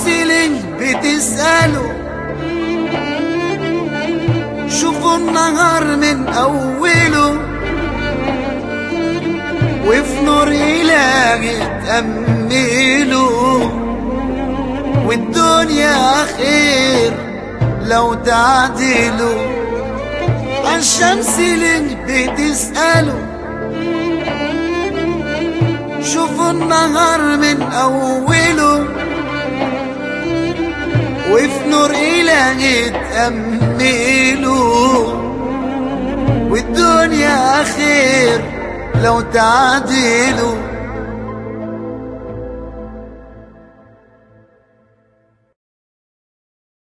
ليه بتسألوا؟ شوفوا النهار من أوله، وفي نور إلهي تأملوا، والدنيا خير لو تعدلوا. عالشمس ليه بتسألوا؟ شوفوا النهار من أوله، وفي نور إلهي تأملوا، والدنيا خير لو تعدلوا.